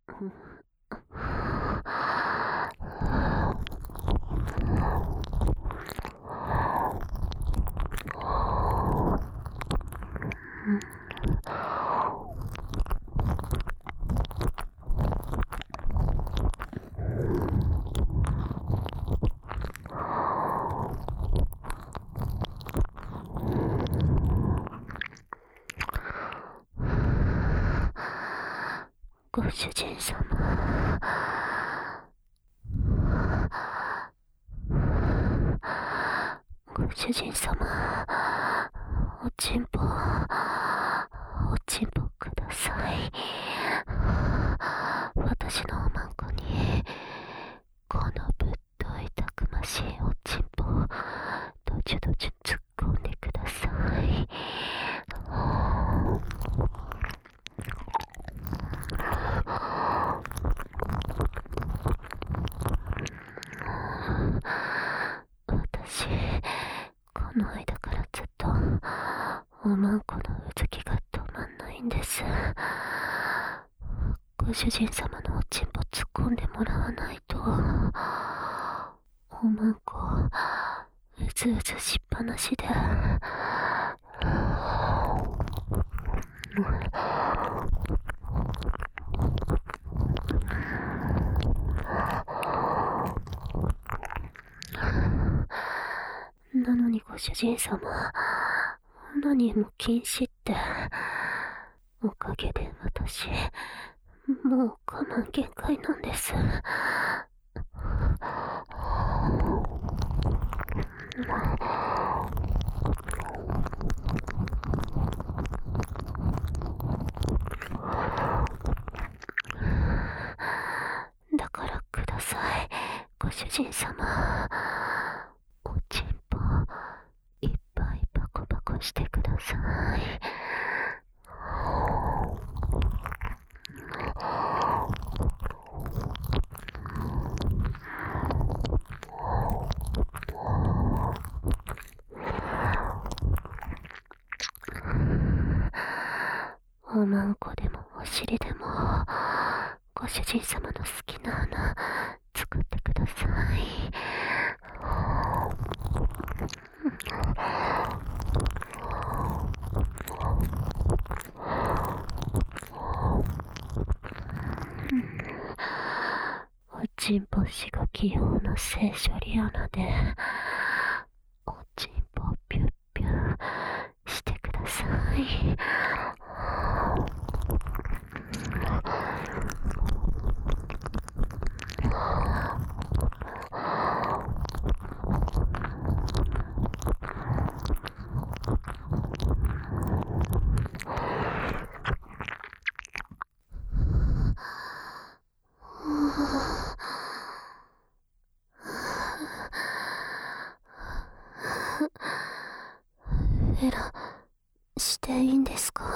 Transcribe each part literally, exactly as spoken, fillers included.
ご主人様、ご主人様、おちんぽ、おちんぽください。私のおまんこに、このぶっといたくましいおちんぽ、どちゅどちゅ突っ込んでください。私、この間からずっとおまんこのうずきが止まんないんです。ご主人様のおちんぽ突っ込んでもらわないと、おまんこうずうずしっぱなしで、なのにご主人様、オナニーも禁止って。おかげで私、もう我慢限界なんです。だからください、ご主人様。おちんぽいっぱいパコパコしてください。おまんこでもお尻でも、ご主人様の好きな穴作ってください。おちんぽしが器用な性処理穴で、おちんぽピュッピュッしてください。フェラしていいんですか？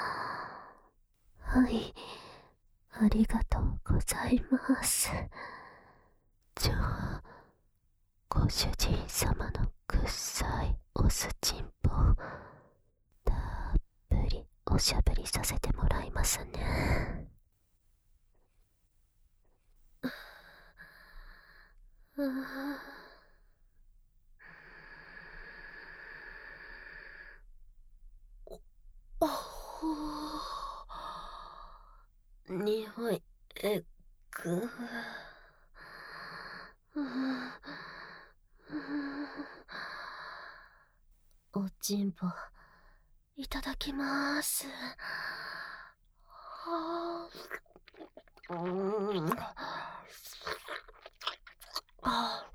はい、ありがとうございます。じゃあ、ご主人様のくっさいおすちんぽ、たっぷりおしゃぶりさせてもらいますね。ああ、あほー、にほいえぐおちんぽいただきまーす。はあ、うん、あ、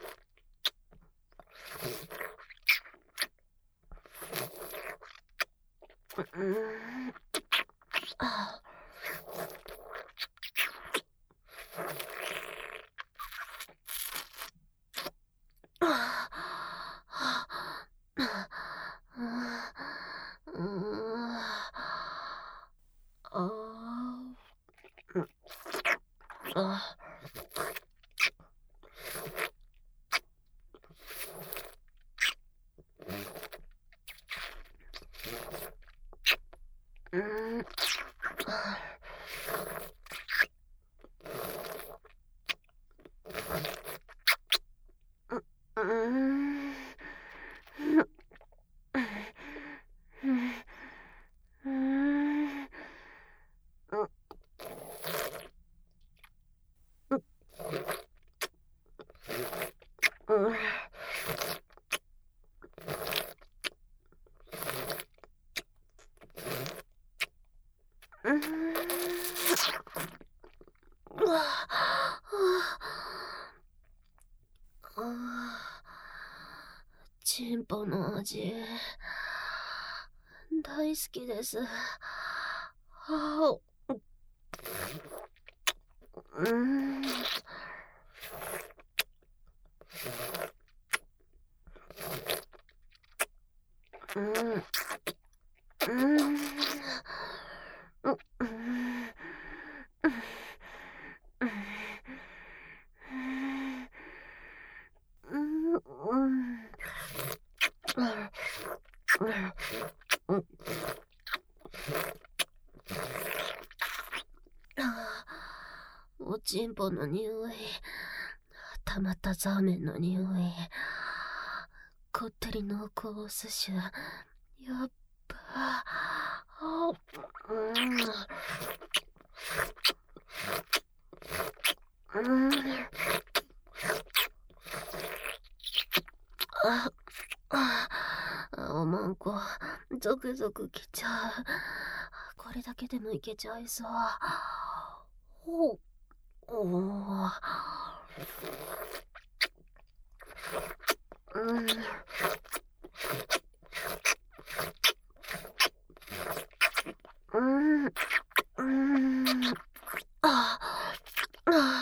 うん、あ、うん、 チンポの味大好きです。あうん。うん。うん。おちんぽの匂い、たまったザーメンの匂い、こってり濃厚お寿司、やっぱ、あ、うん、うん、あ、あ、おまんこ、ゾクゾクきちゃう。これだけでもいけちゃいそう。ほう、おー、うん、うん、うん、あ、あ、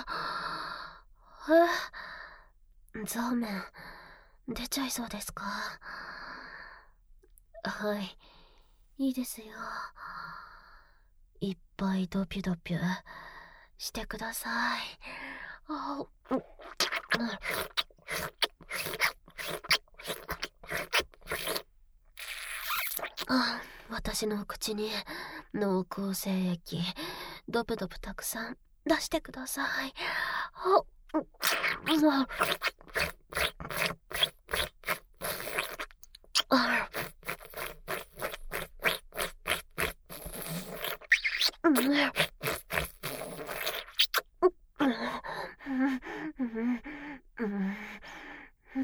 え、ザーメン、出ちゃいそうですか？はい、いいですよ。いっぱいドピュドピュしてください。あ、うん、あ、私の口に濃厚精液ドプドプたくさん出してください。あ、うん、あ、あ、うん、うん、うん、うん、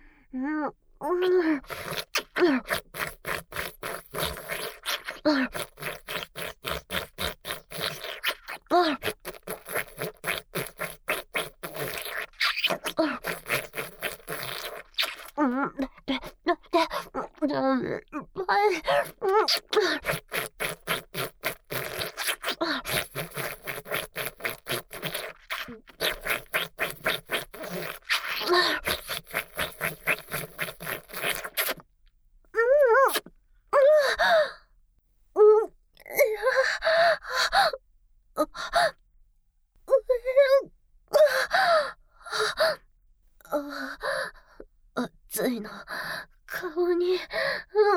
熱いの顔に、うん、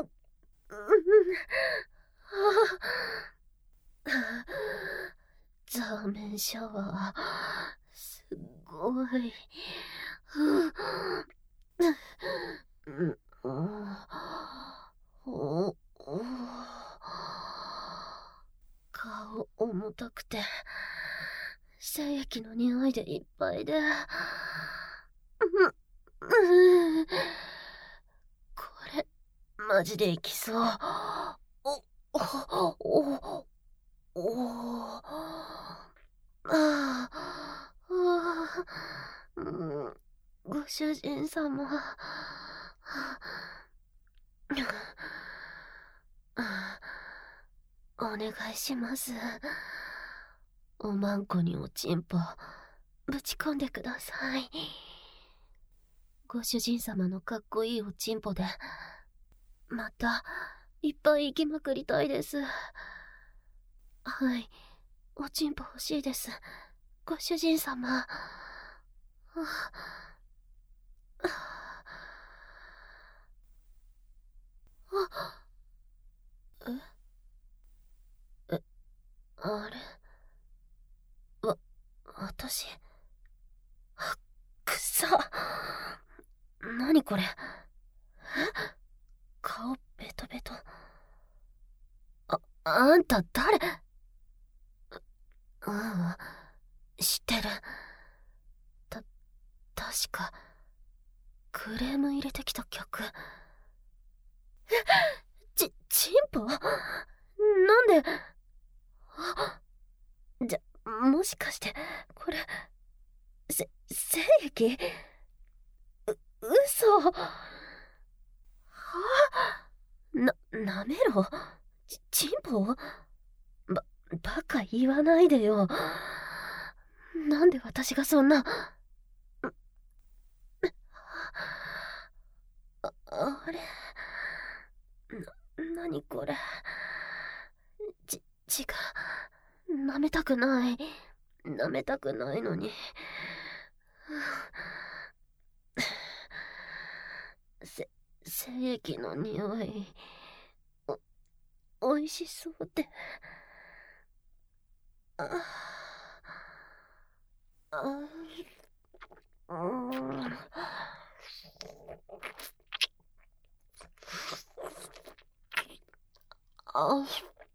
ザーメンシャワーすごい、うんおお、顔重たくて精液の匂いでいっぱいで、うん、これマジでいきそう。おおおおああ、うん、ご主人様、お願いします。おまんこにおちんぽぶち込んでください。ご主人様のかっこいいおちんぽでまたいっぱい行きまくりたいです。はい、おちんぽ欲しいです、ご主人様。あ、え、え、あれ、わ、私、くさ、なにこれ、え、顔ベトベト。あ、あんた誰？うん、知ってる。た、確か、クレーム入れてきた客。え、ち、チンポ？なんで？あ、 しかして、これ、せ、精液？う、嘘。はぁ、な、なめろ。ち、チンポ？ば、バカ言わないでよ。なんで私がそんな。あ、あれ。な、なにこれ。ち、違う。舐めたくない。舐めたくないのに。せ、精液の匂い。お、おいしそうで。あ、あ、うん。あ、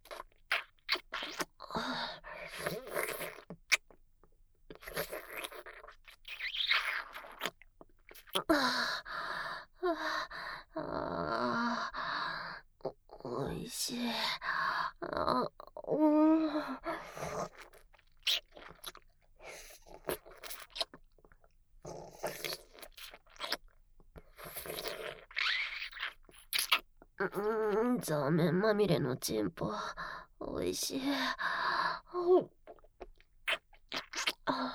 あ、お、おいしい。あ、うん。うん、座面まみれのチンポ、おいしい。あ、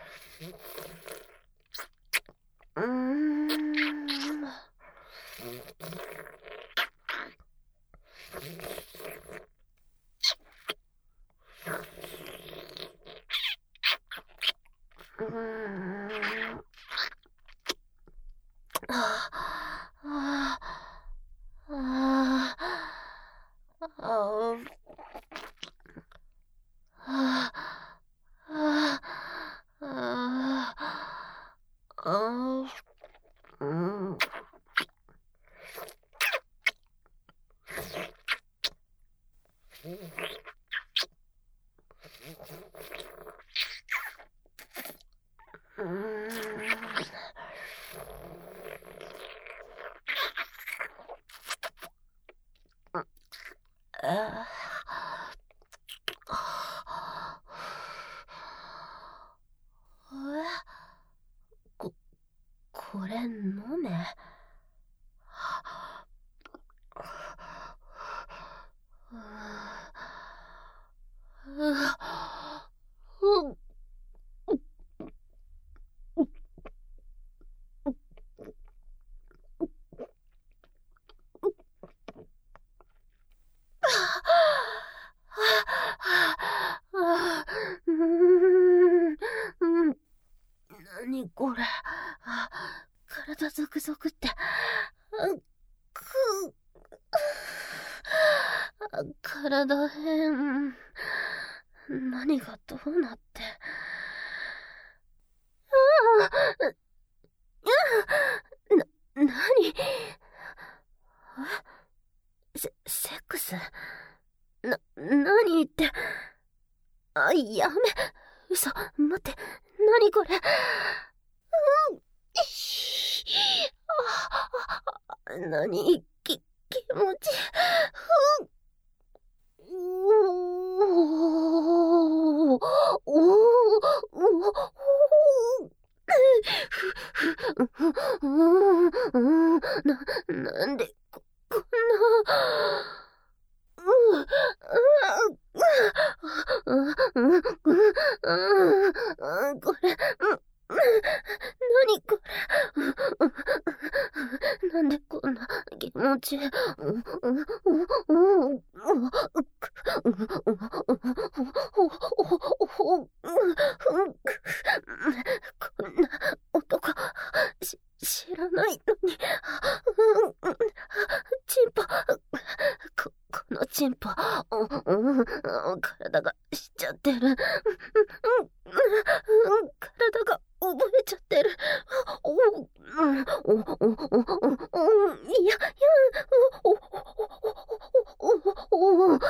うーん。うーん。ああ、ああ、ああ、ああ、ああ、うん。うーん。ああ、え、こ、これ飲め。うん。あ、うーん、うん、なにこれ。あ、体ゾクゾクって。あ、く、あ、体変。何がどうなって。ああ、な、なに。え、セ、セックス？な、なに言って。あ、やめ。嘘、待って。なにこれ。うん。あ、なに、き、気持ち。うん。おー、おー、おー、うん、うん、な、なんで、こ、こんな、うん、うん、うん、うん、うん、これ、うん、なにこれ、なんでこんな気持ち、うん、うん、うん、うん、こんな男、し、知らないのに、チンポ、こ、このチンポ、うんうん、体がしちゃってる。うんうん、体が覚えちゃってる。お、うん、お、お、お、お、いや、いや、お、お、お、お、お、く、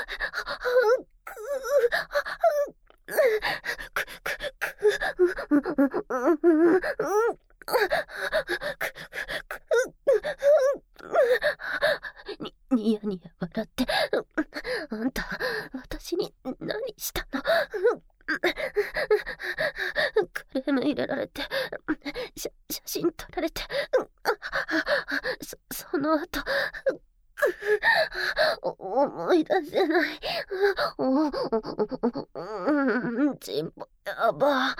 に、ニヤニヤ笑って。あんた、私に何したの？ レム入れられて、写写真撮られて、そその後、思い出せない。チンポやば。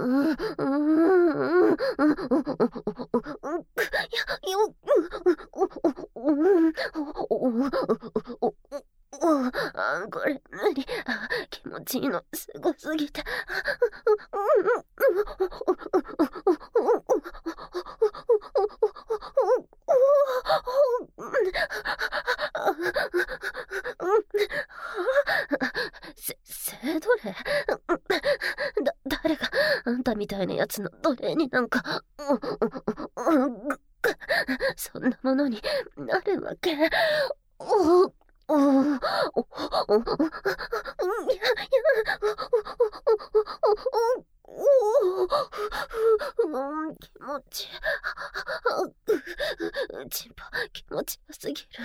これ無理。気持ちいいのすごすぎて。せ、性奴隷？だ、誰があんたみたいなやつの奴隷になんか、そんなものになるわけ。おおおおおいやいやおお気持ちチンポ気持ちよすぎる。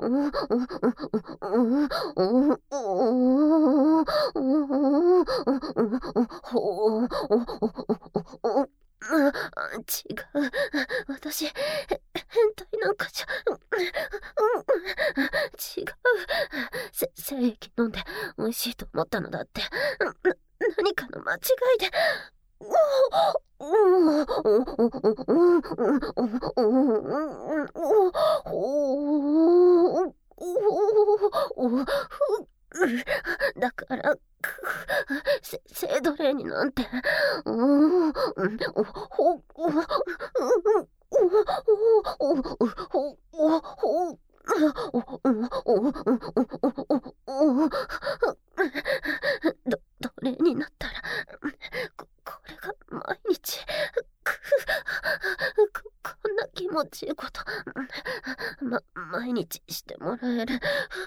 違う、私変態なんかじゃ違う。せ精液飲んで美味しいと思ったのだって。な何かの間違いで。だからせ性奴隷になんて。ど奴隷になったらここれが毎日ここんな気持ちいいことま毎日してもらえる。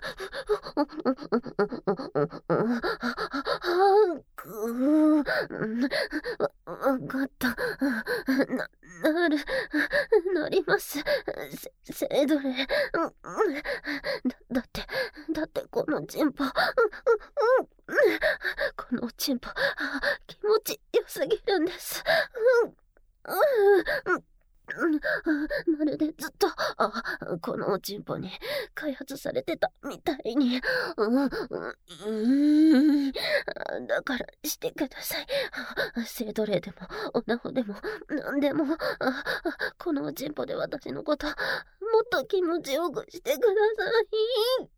わかった。な、なる、なります。せ、性奴隷。だ、だって、だってこのチンポ、このチンポ、気持ちよすぎるんです。まるでずっとあこのおちんぽに開発されてたみたいに。だからしてください。性奴隷でもおなほでも何でもこのおちんぽで私のこともっと気持ちよくしてください。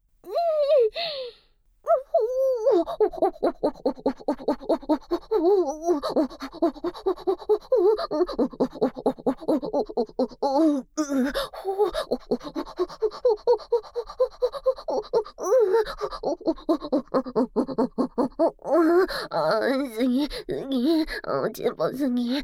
あすぎすぎおちんぽすぎ。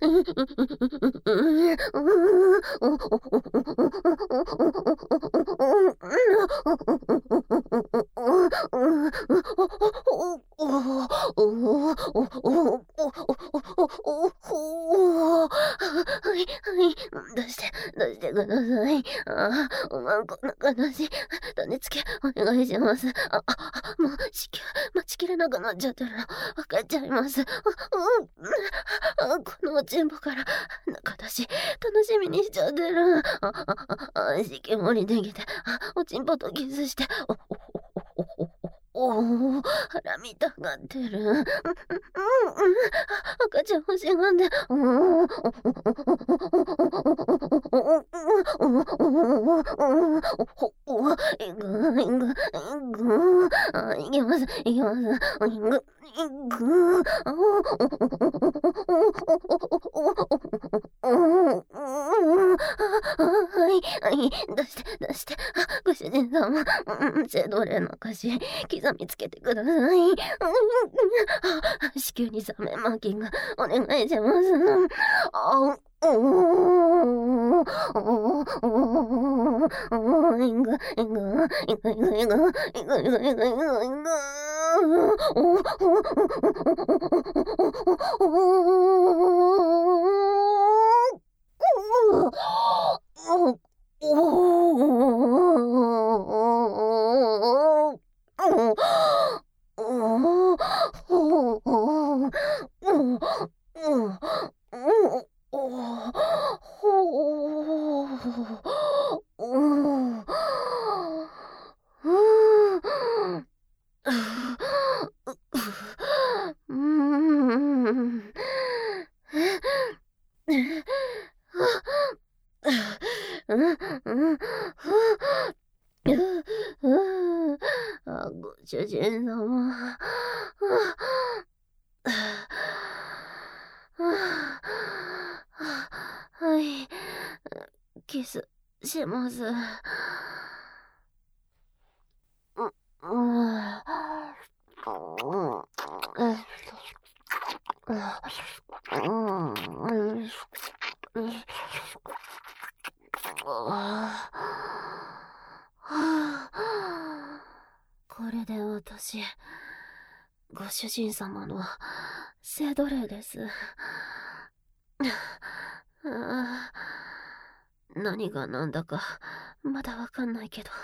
はいはい出して出してください。ああこんな悲しい種付けお願いします。ああもう子宮待ちきれなくなっちゃってるの分かっちゃいます。ああこのおちんぽから中出し楽しみにしちゃってる。あああ子宮盛りできておちんぽとキスしておおおおお腹見たがってる。うんうん赤ちゃん欲しがんで。いくいくいくあいけますいけますいくいくはいはい出して出してご主人様性奴隷の証刻みつけてください。子宮にサメマーキングお願いします。あおおおおいくいくいくいくいくいくいくいくいくいくいくキスします。う、うん、これで私、ご主人様の性奴隷です。何が何だかまだわかんないけど、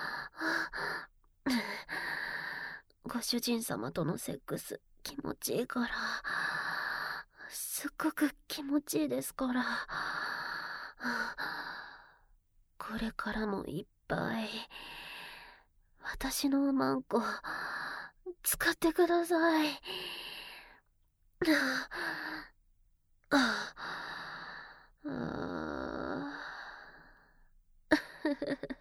ご主人様とのセックス気持ちいいから、すっごく気持ちいいですから、これからもいっぱい私のマンコ使ってください。ああ。